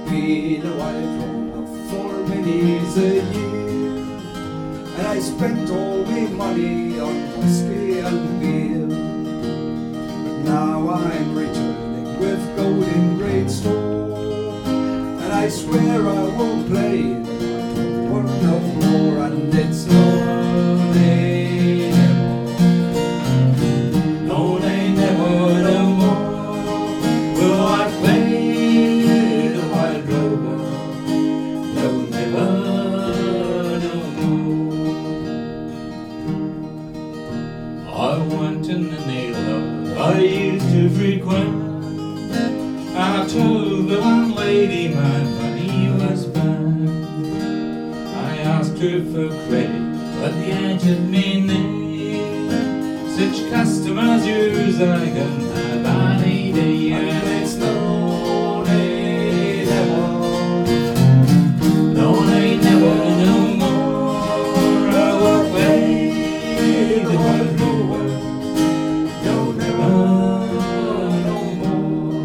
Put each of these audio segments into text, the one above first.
been a wild rover for many years a year, and I spent all my money on whiskey and beer. But now I'm returning with gold in great store, and I swear I won't play it for no more. And it's no, they never, no, they never, no more will I play the wild rover. No, never, no more. I went in the neighborhood I used to frequent, and I told the landlady my money was bad. I asked her for credit, but the answer me nay. Such customers use I can have any day. And it's no, they never, no, they never, no more. I will play the wild rover. No, never, no more.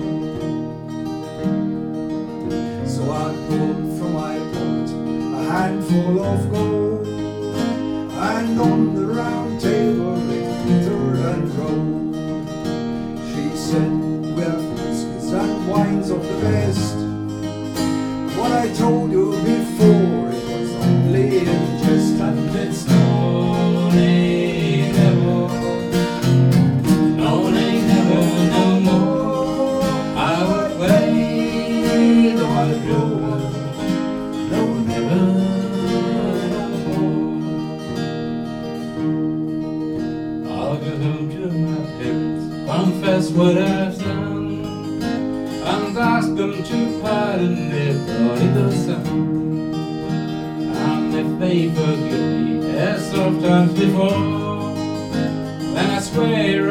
So I pulled from my pocket a handful of gold, and on the round table it glittered and rolled. She said, we have whiskies and wines of the best. What I told you before, it was only in jest. And it's no, they never, no, they never, no more. I will play the wild rover. No, never, no more. I'll go home to my parents, confess what I've done, and ask them to pardon their prodigal son. And if they forgive me, as oft times before, then I swear